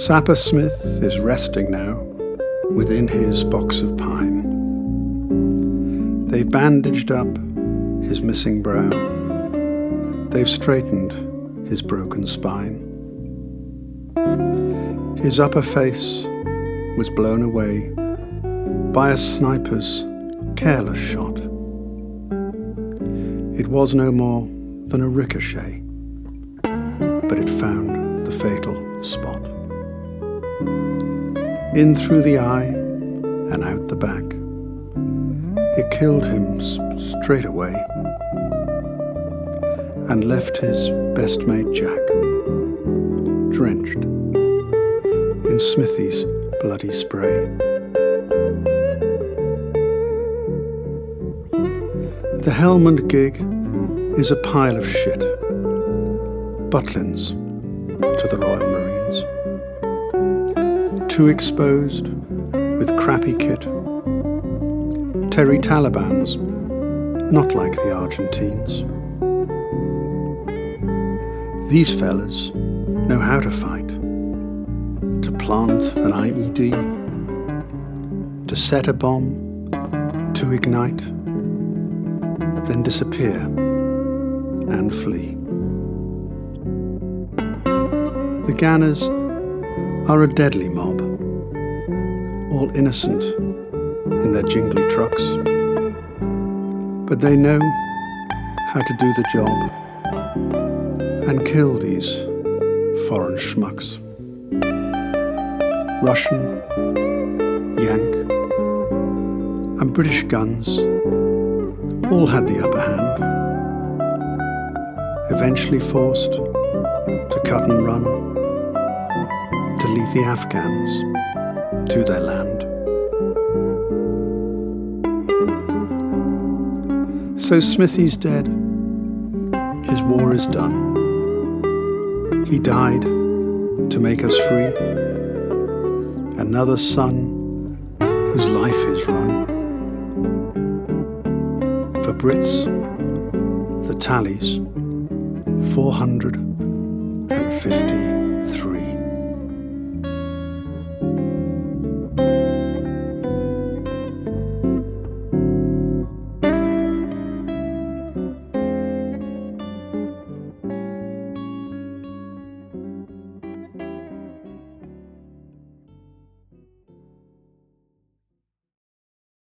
Sapper Smith is resting now within his box of pine. They've bandaged up his missing brow. They've straightened his broken spine. His upper face was blown away by a sniper's careless shot. It was no more than a ricochet, but it found the fatal spot. In through the eye and out the back, it killed him straight away and left his best mate Jack drenched in Smithy's bloody spray. The helm and gig is a pile of shit, Butlins to the Royal Marines. Too exposed with crappy kit, Terry Talibans, not like the Argentines. These fellas know how to fight, to plant an IED, to set a bomb, to ignite, then disappear and flee. The Ganners are a deadly mob, all innocent in their jingly trucks, but they know how to do the job and kill these foreign schmucks. Russian, Yank, and British guns all had the upper hand, eventually forced to cut and run, to leave the Afghans to their land. So Smithy's dead, his war is done. He died to make us free, another son whose life is run. For Brits, the tally's 453.